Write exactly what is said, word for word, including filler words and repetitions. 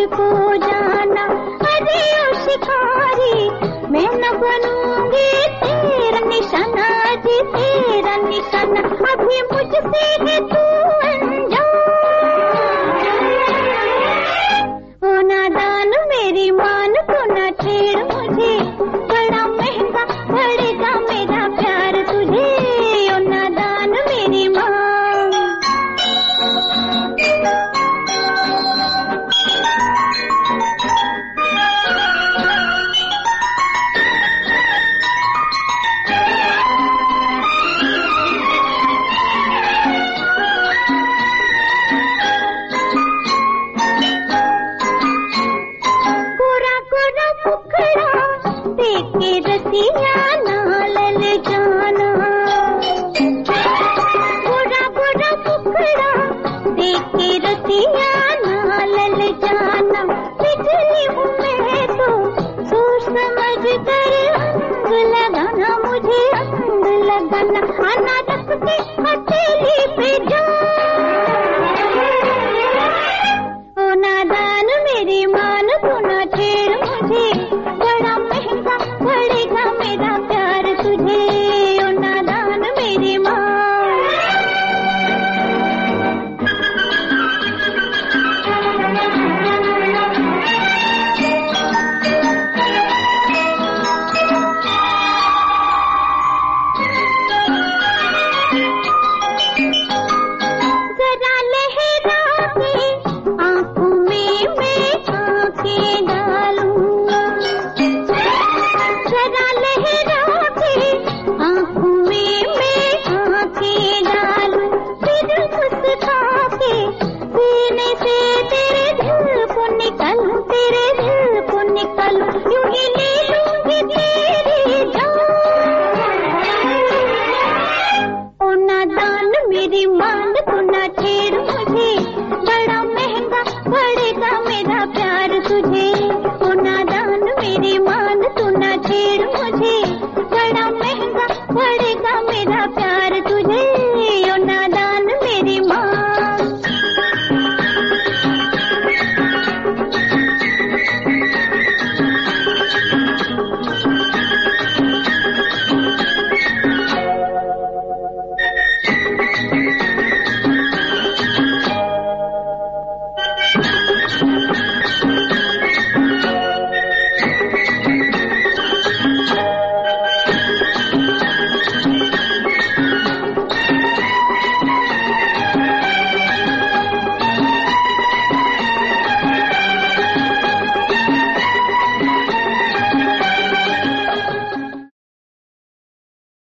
को जाना। अरे ओ शिकारी मैं न बनूंगी तेरा निशाना जी तेरा निशाना। अभी मुझसे है तू अनजान। ओ नादान मेरी मान को न छेड़ मुझे, बड़ा महंगा पड़ेगा मेरा प्यार तुझे। ओ नादान मेरी मान। रसिया नालल जाना, बुरा बुरा मुखड़ा देख के रसिया नालल जाना। बिजली हूँ मैं तो सोच समझ कर अंग लगाना, मुझे अंग लगाना। आना रख के